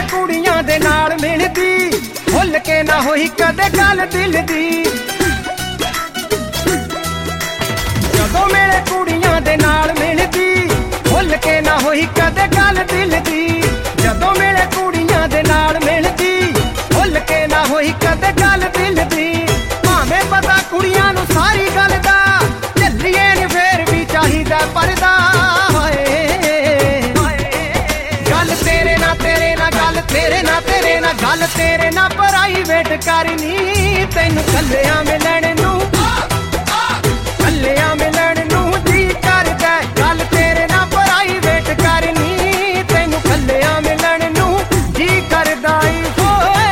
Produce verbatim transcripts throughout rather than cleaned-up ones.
कुड़ियां दे नाल मिलदी, भुल के ना होई कदे गल दिल दी। जदों मेरे कुड़ियां दे नाल मिलदी, भुल के ना होई कदे गल दिल दी। जदों मेरे कुड़ियां दे नाल मिलदी, भुल के ना होई कदे गल दिल दी। भावें पता कुड़ियां नूं सारी गल दा, झल्लीए नी फेर भी चाहिदा परदा। तेरे ना तेरे ना गल तेरे ना तेरे ना गल तेरे ना प्राइवेट करनी, तैनू कल्लियां मिलण नूं कल्लियां मिलण नूं जी करदा। गल तेरे ना प्राइवेट करनी, तैनू कल्लियां मिलण नूं जी करदा ई होए।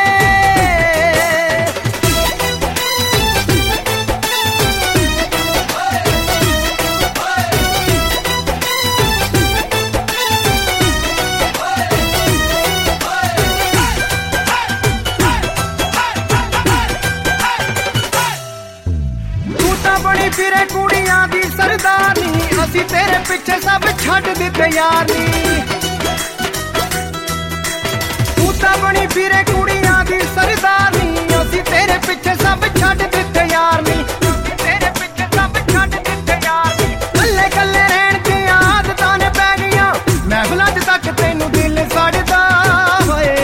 बनी फिरे कुड़ियां दी सरदारनी, असी तेरे पिछे सब छड्ड दिते यारनी। तू तां बनी फिरे कुड़ियां दी सरदारनी, असी तेरे पिछे सब छड्ड दिते यारनी। तेरे पिछे सब छड्ड दिते यारनी। कल्ले कल्ले रहण दी आदतां ने पै गईयां, महफिलां च तक तैनू दिल सड़दा होए।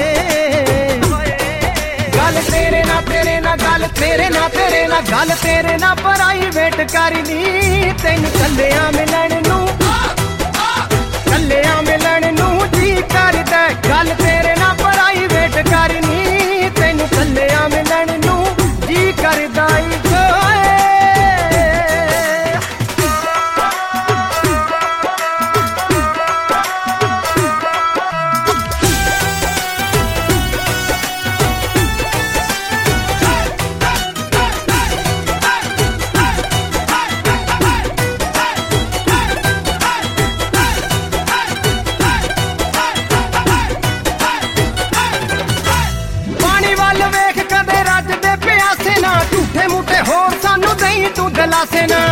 गल तेरे ना तेरे ना गल तेरे ना तेरे ना गल तेरे ना प्राइवेट करनी, तैनू कल्लियां मिलण नूं कल्लियां मिलण नूं जी करदा। गल तेरे ना प्राइवेट करनी, तैनू कल्लियां मिलण नूं जी करदा ई होए। झूठे मूठे होर सानू दई तू दलासे ना,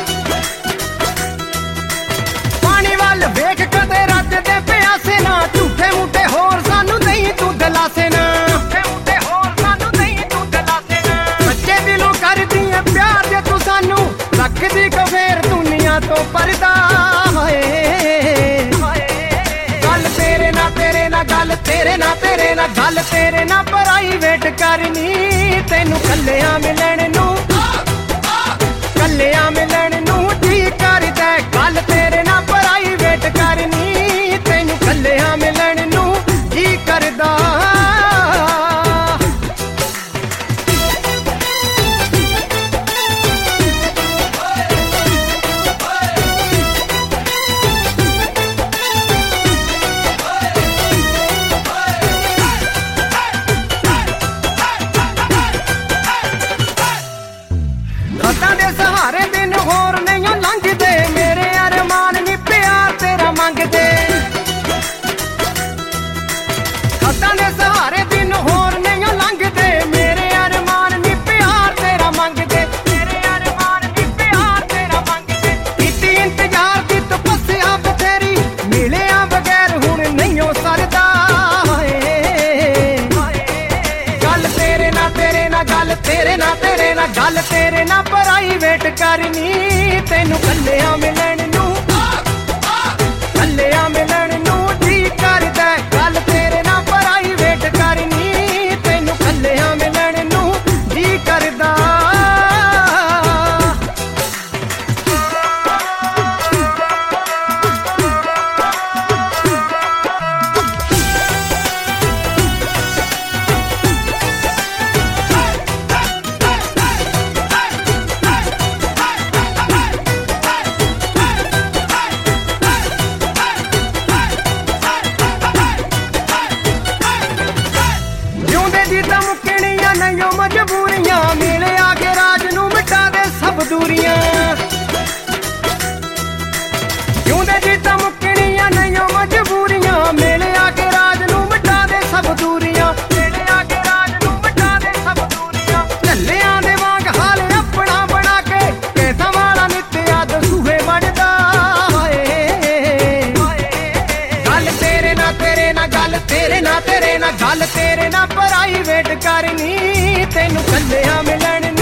पानी वल वेख कदे रज दे प्यासे ना। झूठे मूठे होर सानू दई तू दलासे ना, झूठे मूठे होर सानू दई तू दलासे ना। सच्चे दिलों करदी है प्यार जे तू सानू, रखदी को फेर दुनिया तो पर्दा होए। गल तेरे ना तेरे ना गल तेरे ना तेरे ना गल तेरे ना प्राइवेट करनी, तैनू कल्लियां मिलण नूं कल्लियां मिलण नूं जी करदा। गल तेरे ना प्राइवेट करनी, तैनू कल्लियां मिलण नूं जी करदा। खतां दे सहारे दिन होर नहीं लंघदे, मेरे अरमान नी प्यार तेरा मंगदे। खतां दे सहारे दिन होर नहीं लंघदे, मेरे अरमान नी प्यार तेरा मंगदे। मेरे अरमान नी प्यार तेरा मंगदे। कीती इंतजार दी तपस्या बथेरी, मिलिया बगैर हुण नहीं सरदा। गल तेरे ना तेरे ना गल तेरे ना तेरे ना गल तेरे ना प्राइवेट करनी, तैनू कल्लियां मिलण नूं कल्लियां मिलण नूं जी करदा। गल तेरे ना प्राइवेट करनी, तैनू कल्लियां मिलण नूं जी करदा। नहीं मजबूरियां, मिले आगे राज नूं मिटा दे सब दूरियां। क्यों दे जीता मुकनियां नहीं मजबूरियां, मिले आगे राज नूं मिटा दे सब दूरियां। मिले आगे राज नूं मिटा दे सब दूरियां। झल्लियां दे वांग हाल अपना बना के, कैसा वाला नित्या दसूहे बढ़दा। गल तेरे ना तेरे ना गल ਚੱਲ ਤੇਰੇ ਨਾਲ ਤੇਰੇ ਨਾਲ ਗੱਲ ਤੇਰੇ ਨਾਲ ਪ੍ਰਾਈਵੇਟ ਕਰਨੀ ਤੈਨੂੰ ਕੱਲਿਆਂ ਮਿਲਣ